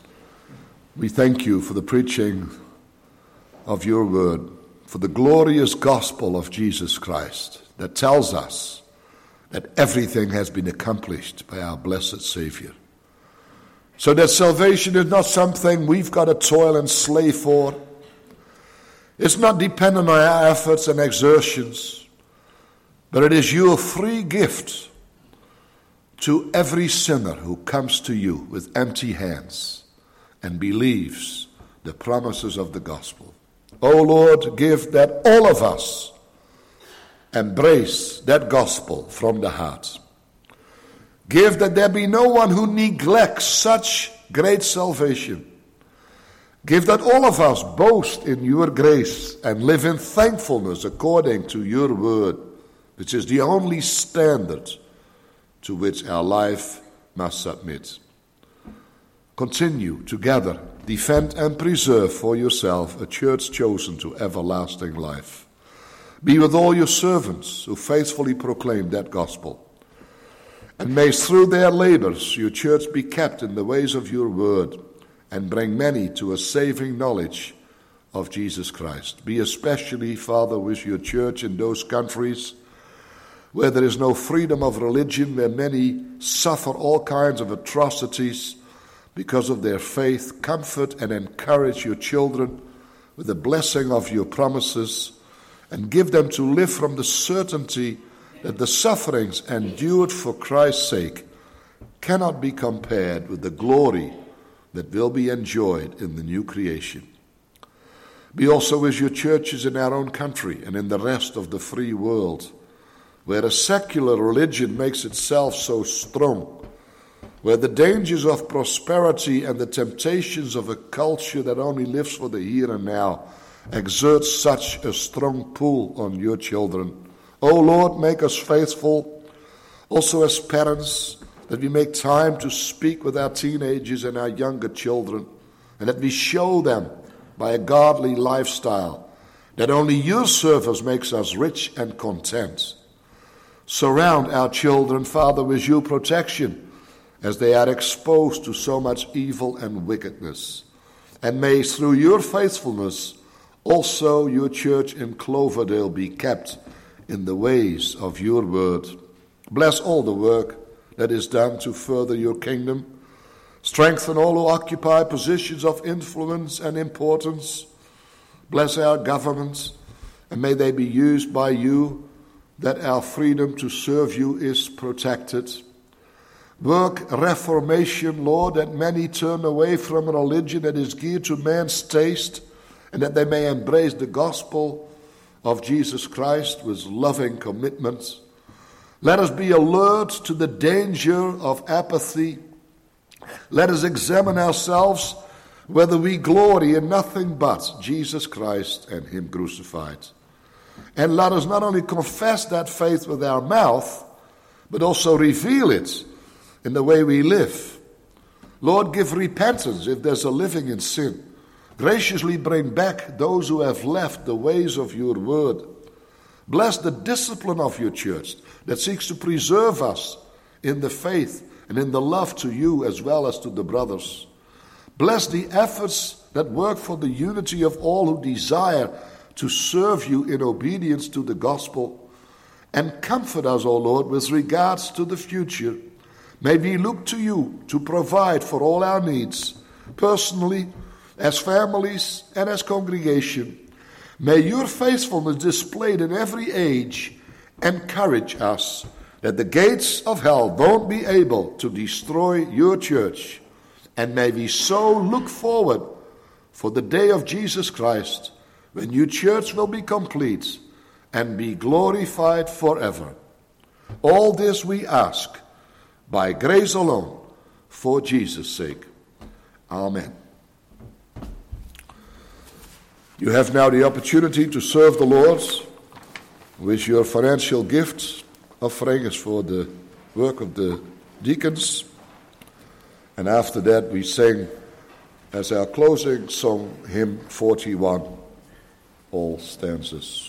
we thank you for the preaching of your word, for the glorious gospel of Jesus Christ that tells us that everything has been accomplished by our blessed Savior. So that salvation is not something we've got to toil and slave for. It's not dependent on our efforts and exertions, but it is your free gift to every sinner who comes to you with empty hands and believes the promises of the gospel. O Lord, give that all of us embrace that gospel from the heart. Give that there be no one who neglects such great salvation. Give that all of us boast in your grace and live in thankfulness according to your word, which is the only standard to which our life must submit. Continue together, defend and preserve for yourself a church chosen to everlasting life. Be with all your servants who faithfully proclaim that gospel. And may through their labors your church be kept in the ways of your word and bring many to a saving knowledge of Jesus Christ. Be especially, Father, with your church in those countries where there is no freedom of religion, where many suffer all kinds of atrocities because of their faith. Comfort and encourage your children with the blessing of your promises, and give them to live from the certainty that the sufferings endured for Christ's sake cannot be compared with the glory that will be enjoyed in the new creation. Be also with your churches in our own country and in the rest of the free world, where a secular religion makes itself so strong, where the dangers of prosperity and the temptations of a culture that only lives for the here and now exert such a strong pull on your children. O Lord, make us faithful, also as parents, that we make time to speak with our teenagers and our younger children, and that we show them by a godly lifestyle that only your service makes us rich and content. Surround our children, Father, with your protection as they are exposed to so much evil and wickedness. And may through your faithfulness also your church in Cloverdale be kept in the ways of your word. Bless all the work that is done to further your kingdom. Strengthen all who occupy positions of influence and importance. Bless our governments, and may they be used by you that our freedom to serve you is protected. Work reformation, Lord, that many turn away from a religion that is geared to man's taste, and that they may embrace the gospel of Jesus Christ with loving commitment. Let us be alert to the danger of apathy. Let us examine ourselves whether we glory in nothing but Jesus Christ and him crucified. And let us not only confess that faith with our mouth, but also reveal it in the way we live. Lord, give repentance if there's a living in sin. Graciously bring back those who have left the ways of your word. Bless the discipline of your church that seeks to preserve us in the faith and in the love to you as well as to the brothers. Bless the efforts that work for the unity of all who desire to serve you in obedience to the gospel. And comfort us, O Lord, with regards to the future. May we look to you to provide for all our needs, personally, as families, and as congregation. May your faithfulness displayed in every age encourage us that the gates of hell won't be able to destroy your church. And may we so look forward for the day of Jesus Christ, when your church will be complete and be glorified forever. All this we ask by grace alone, for Jesus' sake. Amen. You have now the opportunity to serve the Lord with your financial gifts. Offering is for the work of the deacons. And after that we sing as our closing song, hymn forty-one, all stanzas.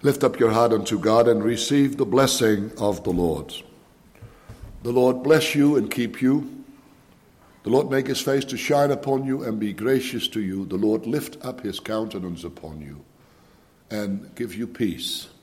Lift up your heart unto God and receive the blessing of the Lord. The Lord bless you and keep you. The Lord make his face to shine upon you and be gracious to you. The Lord lift up his countenance upon you and give you peace.